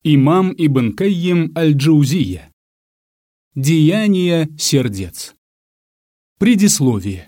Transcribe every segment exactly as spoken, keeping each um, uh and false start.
Имам Ибн Каййим аль-Джаузийя. Деяния сердец. Предисловие.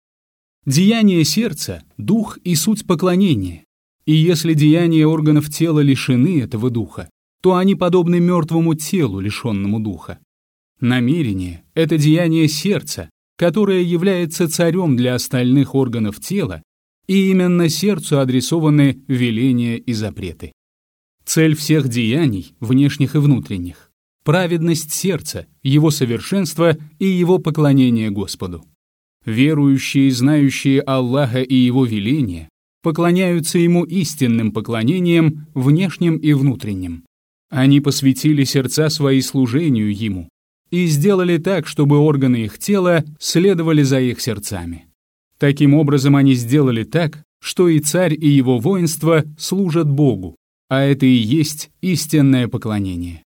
Деяние сердца – дух и суть поклонения. И если деяния органов тела лишены этого духа, то они подобны мертвому телу, лишенному духа. Намерение – это деяние сердца, которое является царем для остальных органов тела, и именно сердцу адресованы веления и запреты. Цель всех деяний, внешних и внутренних – праведность сердца, его совершенство и его поклонение Господу. Верующие, знающие Аллаха и Его веления, поклоняются Ему истинным поклонением, внешним и внутренним. Они посвятили сердца свои служению Ему и сделали так, чтобы органы их тела следовали за их сердцами. Таким образом, они сделали так, что и царь, и его воинство служат Богу, а это и есть истинное поклонение.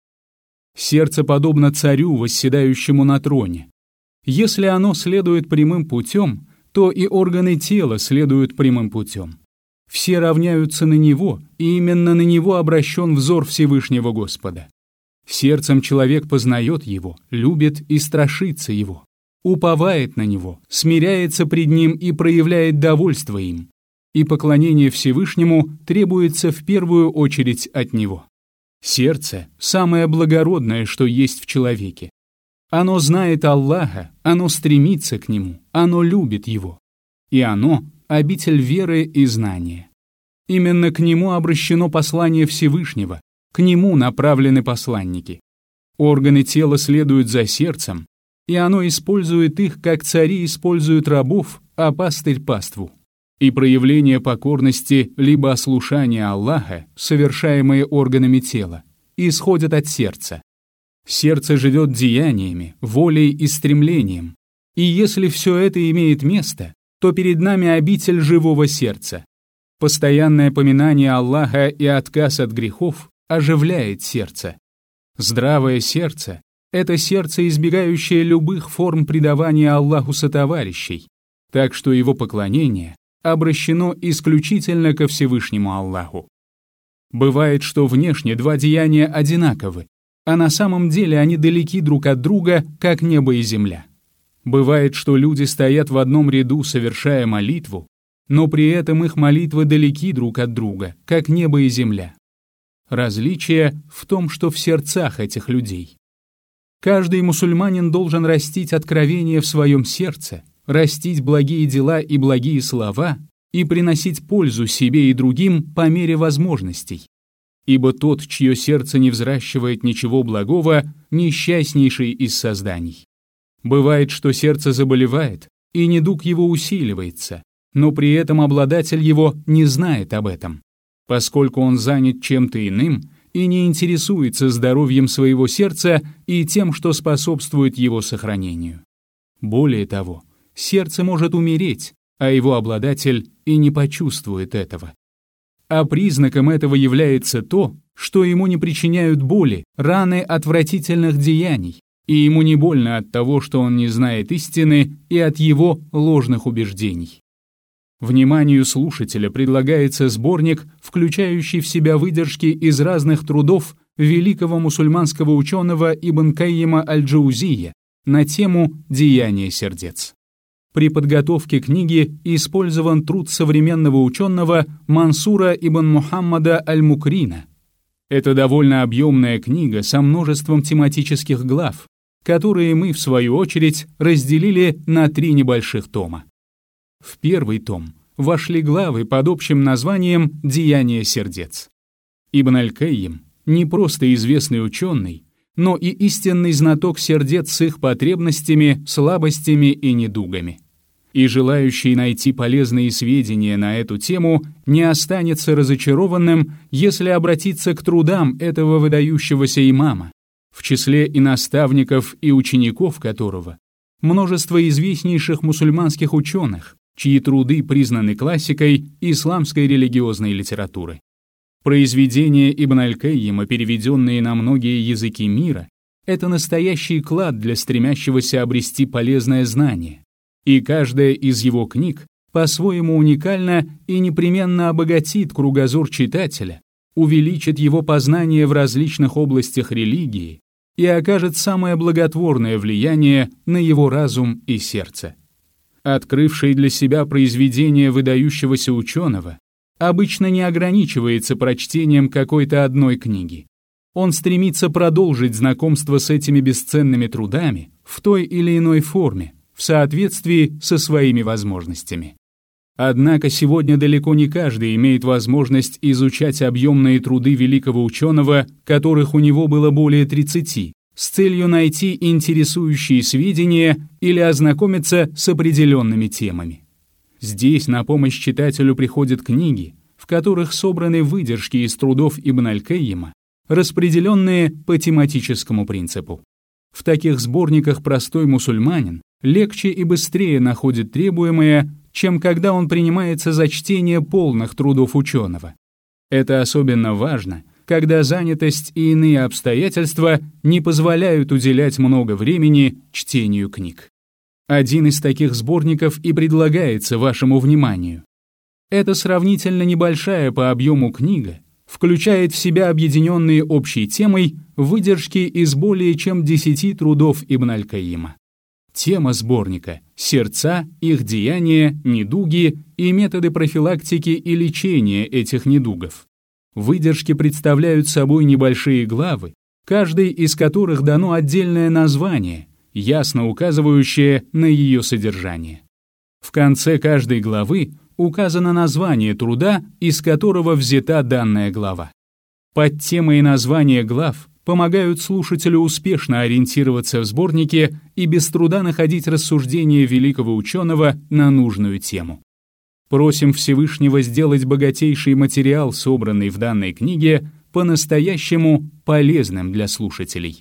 Сердце подобно царю, восседающему на троне. Если оно следует прямым путем, то и органы тела следуют прямым путем. Все равняются на него, и именно на него обращен взор Всевышнего Господа. Сердцем человек познает его, любит и страшится его, уповает на него, смиряется пред ним и проявляет довольство им. И поклонение Всевышнему требуется в первую очередь от него. Сердце – самое благородное, что есть в человеке. Оно знает Аллаха, оно стремится к Нему, оно любит Его. И оно – обитель веры и знания. Именно к Нему обращено послание Всевышнего, к Нему направлены посланники. Органы тела следуют за сердцем, и оно использует их, как цари используют рабов, а пастырь – паству. И проявление покорности либо ослушания Аллаха, совершаемые органами тела, исходят от сердца. Сердце живет деяниями, волей и стремлением. И если все это имеет место, то перед нами обитель живого сердца. Постоянное поминание Аллаха и отказ от грехов оживляет сердце. Здравое сердце – это сердце, избегающее любых форм предавания Аллаху сотоварищей, так что его поклонение обращено исключительно ко Всевышнему Аллаху. Бывает, что внешне два деяния одинаковы, а на самом деле они далеки друг от друга, как небо и земля. Бывает, что люди стоят в одном ряду, совершая молитву, но при этом их молитвы далеки друг от друга, как небо и земля. Различие в том, что в сердцах этих людей. Каждый мусульманин должен растить откровение в своем сердце, растить благие дела и благие слова и приносить пользу себе и другим по мере возможностей. Ибо тот, чье сердце не взращивает ничего благого, несчастнейший из созданий. Бывает, что сердце заболевает, и недуг его усиливается, но при этом обладатель его не знает об этом, поскольку он занят чем-то иным и не интересуется здоровьем своего сердца и тем, что способствует его сохранению. Более того, сердце может умереть, а его обладатель и не почувствует этого. А признаком этого является то, что ему не причиняют боли, раны отвратительных деяний, и ему не больно от того, что он не знает истины, и от его ложных убеждений. Вниманию слушателя предлагается сборник, включающий в себя выдержки из разных трудов великого мусульманского ученого Ибн Каййима аль-Джаузийя на тему «Деяния сердец». При подготовке книги использован труд современного ученого Мансура ибн Мухаммада аль-Мукрина. Это довольно объемная книга со множеством тематических глав, которые мы, в свою очередь, разделили на три небольших тома. В первый том вошли главы под общим названием «Деяния сердец». Ибн аль-Каййим не просто известный ученый, но и истинный знаток сердец с их потребностями, слабостями и недугами. И желающий найти полезные сведения на эту тему не останется разочарованным, если обратиться к трудам этого выдающегося имама, в числе и наставников, и учеников которого множество известнейших мусульманских ученых, чьи труды признаны классикой исламской религиозной литературы. Произведения Ибн аль-Каййима, переведенные на многие языки мира, это настоящий клад для стремящегося обрести полезное знание, и каждая из его книг по-своему уникальна и непременно обогатит кругозор читателя, увеличит его познание в различных областях религии и окажет самое благотворное влияние на его разум и сердце. Открывший для себя произведение выдающегося ученого обычно не ограничивается прочтением какой-то одной книги. Он стремится продолжить знакомство с этими бесценными трудами в той или иной форме, в соответствии со своими возможностями. Однако сегодня далеко не каждый имеет возможность изучать объемные труды великого ученого, которых у него было более тридцати, с целью найти интересующие сведения или ознакомиться с определенными темами. Здесь на помощь читателю приходят книги, в которых собраны выдержки из трудов Ибн аль-Кайима, распределенные по тематическому принципу. В таких сборниках простой мусульманин легче и быстрее находит требуемое, чем когда он принимается за чтение полных трудов ученого. Это особенно важно, когда занятость и иные обстоятельства не позволяют уделять много времени чтению книг. Один из таких сборников и предлагается вашему вниманию. Эта сравнительно небольшая по объему книга включает в себя объединенные общей темой выдержки из более чем десяти трудов Ибн аль-Кайима. Тема сборника — сердца, их деяния, недуги и методы профилактики и лечения этих недугов. Выдержки представляют собой небольшие главы, каждой из которых дано отдельное название, ясно указывающее на ее содержание. В конце каждой главы указано название труда, из которого взята данная глава. Подтемы и названия глав помогают слушателю успешно ориентироваться в сборнике и без труда находить рассуждения великого ученого на нужную тему. Просим Всевышнего сделать богатейший материал, собранный в данной книге, по-настоящему полезным для слушателей.